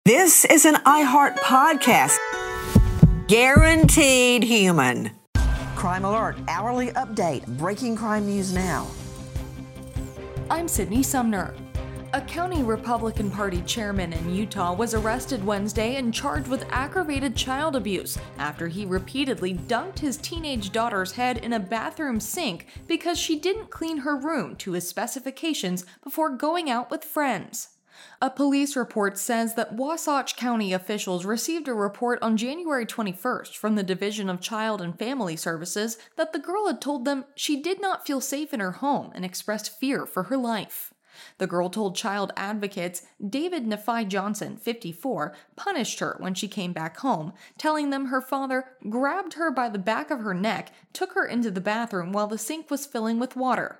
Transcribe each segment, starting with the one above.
This is an iHeart podcast. Guaranteed human. Crime Alert, hourly update, breaking crime news now. I'm Sydney Sumner. A county Republican Party chairman in Utah was arrested Wednesday and charged with aggravated child abuse after he repeatedly dunked his teenage daughter's head in a bathroom sink because she didn't clean her room to his specifications before going out with friends. A police report says that Wasatch County officials received a report on January 21st from the Division of Child and Family Services that the girl had told them she did not feel safe in her home and expressed fear for her life. The girl told child advocates David Nephi Johnson, 54, punished her when she came back home, telling them her father grabbed her by the back of her neck, took her into the bathroom while the sink was filling with water.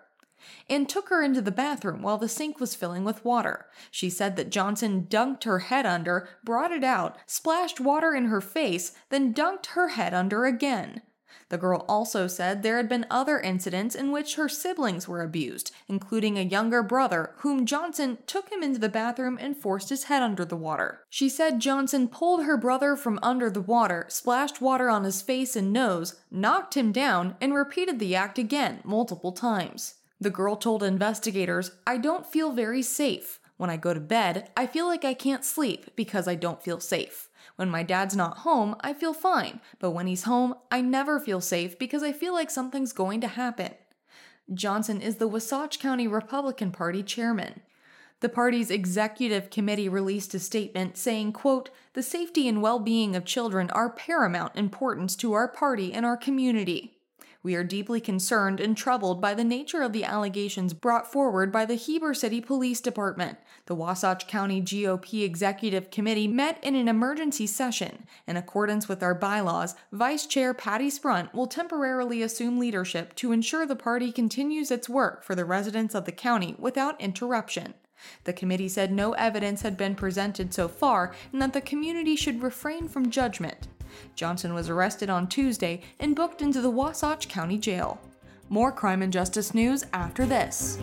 She said that Johnson dunked her head under, brought it out, splashed water in her face, then dunked her head under again. The girl also said there had been other incidents in which her siblings were abused, including a younger brother whom Johnson took him into the bathroom and forced his head under the water. She said Johnson pulled her brother from under the water, splashed water on his face and nose, knocked him down, and repeated the act again multiple times. The girl told investigators, "I don't feel very safe. When I go to bed, I feel like I can't sleep because I don't feel safe. When my dad's not home, I feel fine, but when he's home, I never feel safe because I feel like something's going to happen." Johnson is the Wasatch County Republican Party chairman. The party's executive committee released a statement saying, quote, "The safety and well-being of children are paramount importance to our party and our community. We are deeply concerned and troubled by the nature of the allegations brought forward by the Heber City Police Department. The Wasatch County GOP Executive Committee met in an emergency session. In accordance with our bylaws, Vice Chair Patty Sprunt will temporarily assume leadership to ensure the party continues its work for the residents of the county without interruption. The committee said no evidence had been presented so far and that the community should refrain from judgment. Johnson was arrested on Tuesday and booked into the Wasatch County Jail. More crime and justice news after this.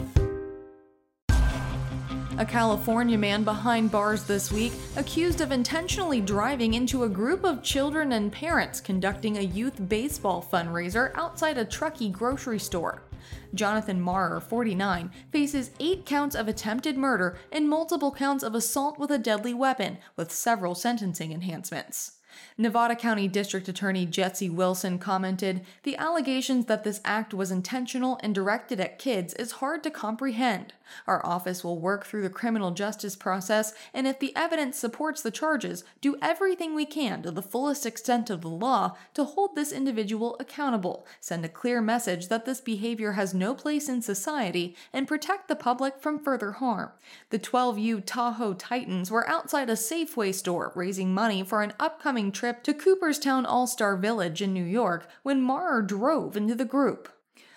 A California man behind bars this week accused of intentionally driving into a group of children and parents conducting a youth baseball fundraiser outside a Truckee grocery store. Jonathan Maurer, 49, faces 8 counts of attempted murder and multiple counts of assault with a deadly weapon, with several sentencing enhancements. Nevada County District Attorney Jesse Wilson commented, "The allegations that this act was intentional and directed at kids is hard to comprehend. Our office will work through the criminal justice process, and if the evidence supports the charges, do everything we can to the fullest extent of the law to hold this individual accountable, send a clear message that this behavior has no place in society, and protect the public from further harm." The 12U Tahoe Titans were outside a Safeway store raising money for an upcoming trip to Cooperstown All-Star Village in New York when Maurer drove into the group.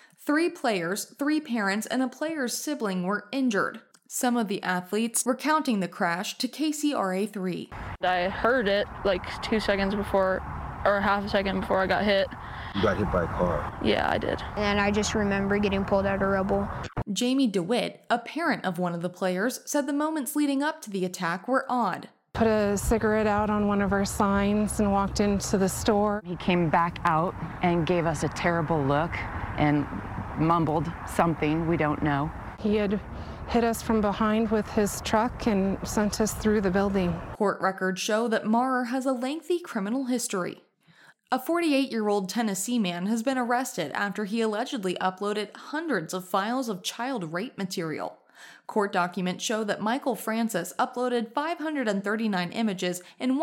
3 players, 3 parents, and a player's sibling were injured. Some of the athletes recounting the crash to KCRA3. I heard it like 2 seconds before, or half a second before I got hit. You got hit by a car? Yeah, I did. And I just remember getting pulled out of rubble. Jamie DeWitt, a parent of one of the players, said the moments leading up to the attack were odd. Put a cigarette out on one of our signs and walked into the store. He came back out and gave us a terrible look and mumbled something, we don't know. He had hit us from behind with his truck and sent us through the building. Court records show that Maurer has a lengthy criminal history. A 48-year-old Tennessee man has been arrested after he allegedly uploaded hundreds of files of child rape material. Court documents show that Michael Francis uploaded 539 images and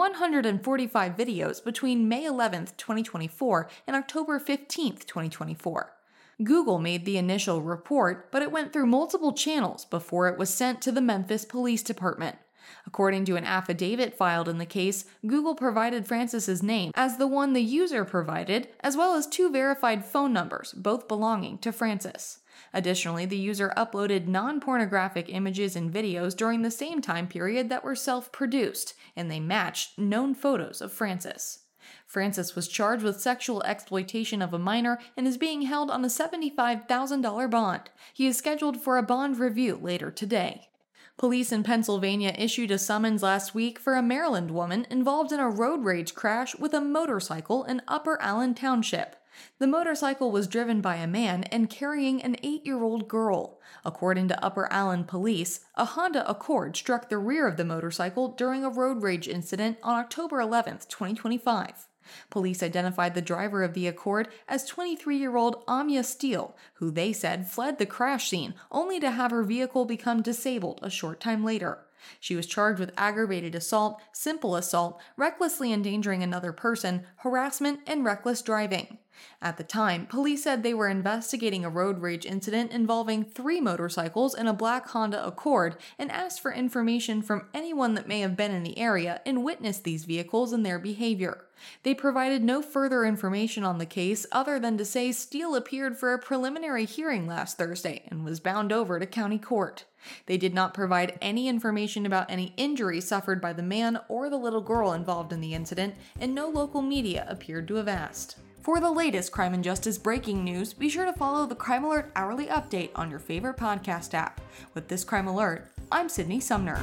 145 videos between May 11, 2024 and October 15, 2024. Google made the initial report, but it went through multiple channels before it was sent to the Memphis Police Department. According to an affidavit filed in the case, Google provided Francis's name as the one the user provided, as well as 2 verified phone numbers, both belonging to Francis. Additionally, the user uploaded non-pornographic images and videos during the same time period that were self-produced, and they matched known photos of Francis. Francis was charged with sexual exploitation of a minor and is being held on a $75,000 bond. He is scheduled for a bond review later today. Police in Pennsylvania issued a summons last week for a Maryland woman involved in a road rage crash with a motorcycle in Upper Allen Township. The motorcycle was driven by a man and carrying an 8-year-old girl. According to Upper Allen police, a Honda Accord struck the rear of the motorcycle during a road rage incident on October 11, 2025. Police identified the driver of the Accord as 23-year-old Amia Steele, who they said fled the crash scene only to have her vehicle become disabled a short time later. She was charged with aggravated assault, simple assault, recklessly endangering another person, harassment, and reckless driving. At the time, police said they were investigating a road rage incident involving 3 motorcycles and a black Honda Accord and asked for information from anyone that may have been in the area and witnessed these vehicles and their behavior. They provided no further information on the case other than to say Steele appeared for a preliminary hearing last Thursday and was bound over to county court. They did not provide any information about any injury suffered by the man or the little girl involved in the incident, and no local media appeared to have asked. For the latest crime and justice breaking news, be sure to follow the Crime Alert Hourly Update on your favorite podcast app. With this Crime Alert, I'm Sydney Sumner.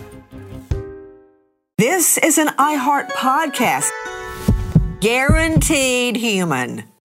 This is an iHeart podcast. Guaranteed human.